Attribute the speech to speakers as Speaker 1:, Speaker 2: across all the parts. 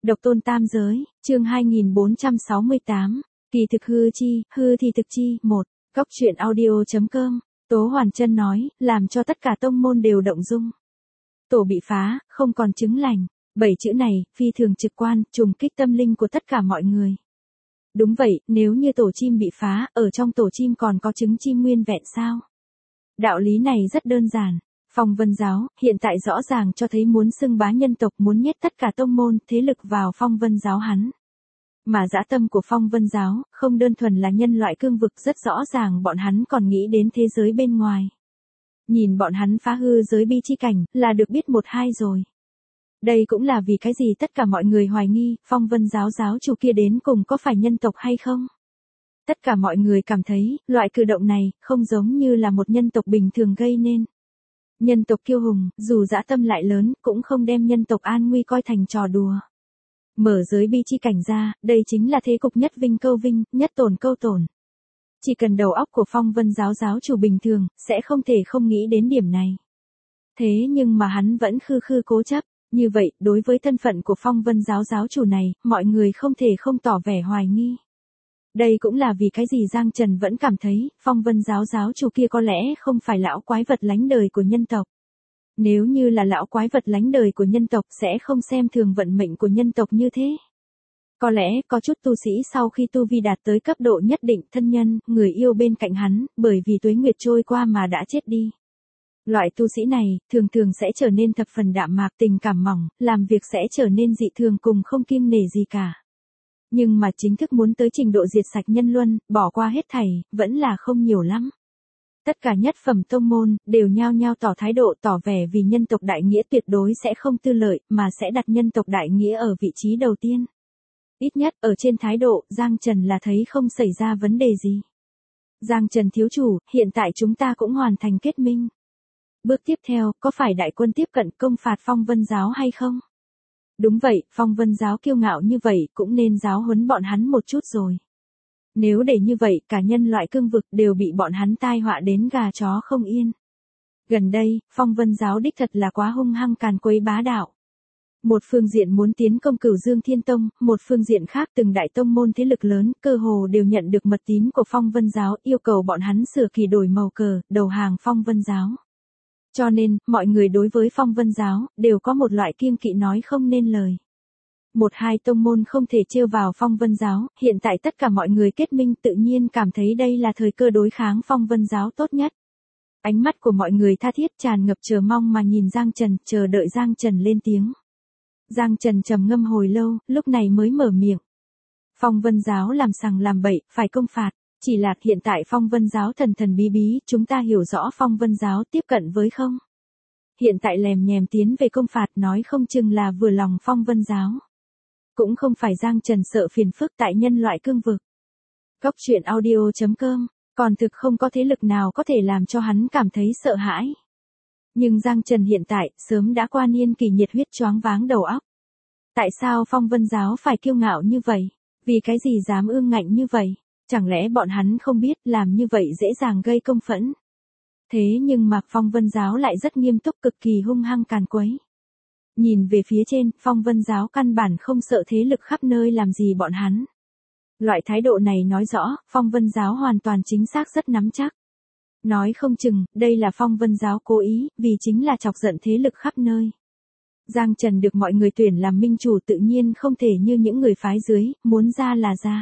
Speaker 1: Độc tôn tam giới, chương 2468, kỳ thực hư chi, hư thì thực chi, 1, góc truyện audio.com, Tố Hoàn Chân nói, làm cho tất cả tông môn đều động dung. Tổ bị phá, không còn chứng lành, 7 chữ này, phi thường trực quan, trùng kích tâm linh của tất cả mọi người. Đúng vậy, nếu như tổ chim bị phá, ở trong tổ chim còn có trứng chim nguyên vẹn sao? Đạo lý này rất đơn giản. Phong Vân Giáo, hiện tại rõ ràng cho thấy muốn xưng bá nhân tộc, muốn nhét tất cả tông môn, thế lực vào Phong Vân Giáo hắn. Mà dã tâm của Phong Vân Giáo, không đơn thuần là nhân loại cương vực, rất rõ ràng bọn hắn còn nghĩ đến thế giới bên ngoài. Nhìn bọn hắn phá hư giới bi chi cảnh, là được biết một hai rồi. Đây cũng là vì cái gì tất cả mọi người hoài nghi, Phong Vân Giáo giáo chủ kia đến cùng có phải nhân tộc hay không? Tất cả mọi người cảm thấy, loại cử động này, không giống như là một nhân tộc bình thường gây nên. Nhân tộc kiêu hùng, dù dã tâm lại lớn, cũng không đem nhân tộc an nguy coi thành trò đùa. Mở giới bi chi cảnh ra, đây chính là thế cục nhất vinh câu vinh, nhất tổn câu tổn. Chỉ cần đầu óc của Phong Vân Giáo giáo chủ bình thường, sẽ không thể không nghĩ đến điểm này. Thế nhưng mà hắn vẫn khư khư cố chấp, như vậy, đối với thân phận của Phong Vân Giáo giáo chủ này, mọi người không thể không tỏ vẻ hoài nghi. Đây cũng là vì cái gì Giang Trần vẫn cảm thấy, Phong Vân Giáo giáo chủ kia có lẽ không phải lão quái vật lánh đời của nhân tộc. Nếu như là lão quái vật lánh đời của nhân tộc sẽ không xem thường vận mệnh của nhân tộc như thế. Có lẽ có chút tu sĩ sau khi tu vi đạt tới cấp độ nhất định, thân nhân, người yêu bên cạnh hắn, bởi vì tuế nguyệt trôi qua mà đã chết đi. Loại tu sĩ này, thường thường sẽ trở nên thập phần đạm mạc, tình cảm mỏng, làm việc sẽ trở nên dị thường cùng không kiêng nể gì cả. Nhưng mà chính thức muốn tới trình độ diệt sạch nhân luân, bỏ qua hết thảy, vẫn là không nhiều lắm. Tất cả nhất phẩm tông môn, đều nhao nhao tỏ thái độ, tỏ vẻ vì nhân tộc đại nghĩa tuyệt đối sẽ không tư lợi, mà sẽ đặt nhân tộc đại nghĩa ở vị trí đầu tiên. Ít nhất, ở trên thái độ, Giang Trần là thấy không xảy ra vấn đề gì. Giang Trần thiếu chủ, hiện tại chúng ta cũng hoàn thành kết minh. Bước tiếp theo, có phải đại quân tiếp cận công phạt Phong Vân Giáo hay không? Đúng vậy, Phong Vân Giáo kiêu ngạo như vậy, cũng nên giáo huấn bọn hắn một chút rồi. Nếu để như vậy, cả nhân loại cương vực đều bị bọn hắn tai họa đến gà chó không yên. Gần đây, Phong Vân Giáo đích thật là quá hung hăng càn quấy bá đạo. Một phương diện muốn tiến công Cửu Dương Thiên Tông, một phương diện khác từng đại tông môn thế lực lớn, cơ hồ đều nhận được mật tín của Phong Vân Giáo, yêu cầu bọn hắn sửa kỳ đổi màu cờ, đầu hàng Phong Vân Giáo. Cho nên, mọi người đối với Phong Vân Giáo, đều có một loại kiêng kỵ nói không nên lời. Một hai tông môn không thể trêu vào Phong Vân Giáo, hiện tại tất cả mọi người kết minh tự nhiên cảm thấy đây là thời cơ đối kháng Phong Vân Giáo tốt nhất. Ánh mắt của mọi người tha thiết tràn ngập chờ mong mà nhìn Giang Trần, chờ đợi Giang Trần lên tiếng. Giang Trần trầm ngâm hồi lâu, lúc này mới mở miệng. Phong Vân Giáo làm sằng làm bậy, phải công phạt. Chỉ là hiện tại Phong Vân Giáo thần thần bí bí, chúng ta hiểu rõ Phong Vân Giáo tiếp cận với không? Hiện tại lèm nhèm tiến về công phạt nói không chừng là vừa lòng Phong Vân Giáo. Cũng không phải Giang Trần sợ phiền phức tại nhân loại cương vực. Góc truyện audio.com, còn thực không có thế lực nào có thể làm cho hắn cảm thấy sợ hãi. Nhưng Giang Trần hiện tại, sớm đã qua niên kỳ nhiệt huyết choáng váng đầu óc. Tại sao Phong Vân Giáo phải kiêu ngạo như vậy? Vì cái gì dám ương ngạnh như vậy? Chẳng lẽ bọn hắn không biết làm như vậy dễ dàng gây công phẫn? Thế nhưng mà Phong Vân Giáo lại rất nghiêm túc, cực kỳ hung hăng càn quấy. Nhìn về phía trên, Phong Vân Giáo căn bản không sợ thế lực khắp nơi làm gì bọn hắn. Loại thái độ này nói rõ, Phong Vân Giáo hoàn toàn chính xác rất nắm chắc. Nói không chừng, đây là Phong Vân Giáo cố ý, vì chính là chọc giận thế lực khắp nơi. Giang Trần được mọi người tuyển làm minh chủ tự nhiên không thể như những người phái dưới, muốn ra là ra.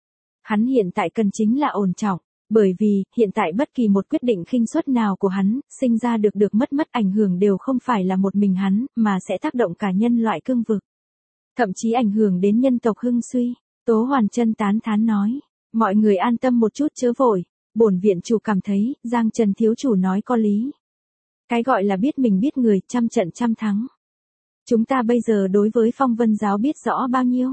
Speaker 1: Hắn hiện tại cần chính là ổn trọng, bởi vì, hiện tại bất kỳ một quyết định khinh suất nào của hắn, sinh ra được mất ảnh hưởng đều không phải là một mình hắn, mà sẽ tác động cả nhân loại cương vực. Thậm chí ảnh hưởng đến nhân tộc hưng suy. Tố Hoàn Chân tán thán nói, mọi người an tâm một chút chớ vội, bổn viện chủ cảm thấy, Giang Trần thiếu chủ nói có lý. Cái gọi là biết mình biết người, trăm trận trăm thắng. Chúng ta bây giờ đối với Phong Vân Giáo biết rõ bao nhiêu?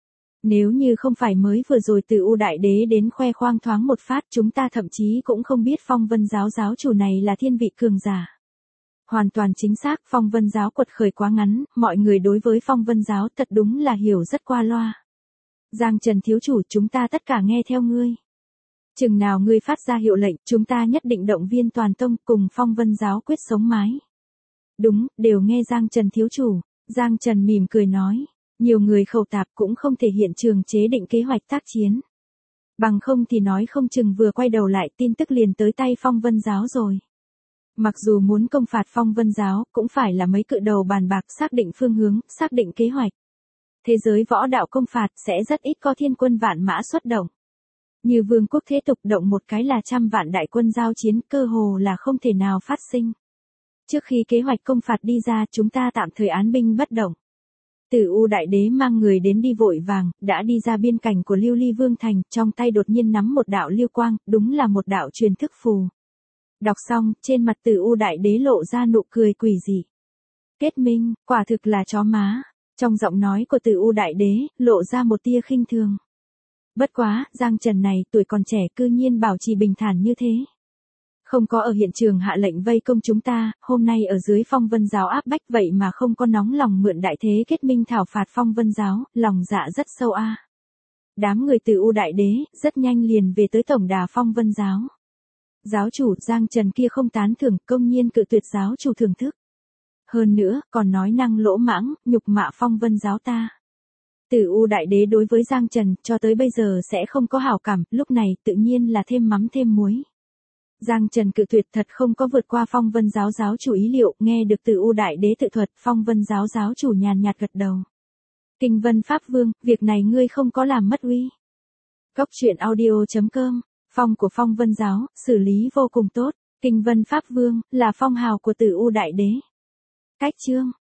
Speaker 1: Nếu như không phải mới vừa rồi từ U Đại Đế đến khoe khoang thoáng một phát, chúng ta thậm chí cũng không biết Phong Vân Giáo giáo chủ này là thiên vị cường giả. Hoàn toàn chính xác, Phong Vân Giáo quật khởi quá ngắn, mọi người đối với Phong Vân Giáo thật đúng là hiểu rất qua loa. Giang Trần thiếu chủ, chúng ta tất cả nghe theo ngươi. Chừng nào ngươi phát ra hiệu lệnh, chúng ta nhất định động viên toàn tông cùng Phong Vân Giáo quyết sống mái. Đúng, đều nghe Giang Trần thiếu chủ. Giang Trần mỉm cười nói. Nhiều người khẩu tạp cũng không thể hiện trường chế định kế hoạch tác chiến. Bằng không thì nói không chừng vừa quay đầu lại tin tức liền tới tay Phong Vân Giáo rồi. Mặc dù muốn công phạt Phong Vân Giáo cũng phải là mấy cự đầu bàn bạc xác định phương hướng, xác định kế hoạch. Thế giới võ đạo công phạt sẽ rất ít có thiên quân vạn mã xuất động. Như vương quốc thế tục động một cái là trăm vạn đại quân giao chiến cơ hồ là không thể nào phát sinh. Trước khi kế hoạch công phạt đi ra chúng ta tạm thời án binh bất động. Tử U Đại Đế mang người đến đi vội vàng, đã đi ra biên cảnh của Lưu Ly Vương Thành, trong tay đột nhiên nắm một đạo lưu quang, đúng là một đạo truyền thức phù. Đọc xong, trên mặt Tử U Đại Đế lộ ra nụ cười quỷ dị. Kết minh, quả thực là chó má. Trong giọng nói của Tử U Đại Đế, lộ ra một tia khinh thường. Bất quá, Giang Trần này tuổi còn trẻ cư nhiên bảo trì bình thản như thế. Không có ở hiện trường hạ lệnh vây công chúng ta, hôm nay ở dưới Phong Vân Giáo áp bách vậy mà không có nóng lòng mượn đại thế kết minh thảo phạt Phong Vân Giáo, lòng dạ rất sâu a. Đám người Tử U Đại Đế, rất nhanh liền về tới tổng đà Phong Vân Giáo. Giáo chủ Giang Trần kia không tán thưởng, công nhiên cự tuyệt giáo chủ thưởng thức. Hơn nữa, còn nói năng lỗ mãng, nhục mạ Phong Vân Giáo ta. Tử U Đại Đế đối với Giang Trần, cho tới bây giờ sẽ không có hảo cảm, lúc này tự nhiên là thêm mắm thêm muối. Giang Trần cự tuyệt thật không có vượt qua Phong Vân Giáo giáo chủ ý liệu, nghe được Tử U Đại Đế tự thuật, Phong Vân Giáo giáo chủ nhàn nhạt gật đầu. Kinh Vân Pháp Vương, việc này ngươi không có làm mất uy. Góc truyện audio.com, phong của Phong Vân Giáo, xử lý vô cùng tốt. Kinh Vân Pháp Vương, là phong hào của Tử U Đại Đế. Cách chương.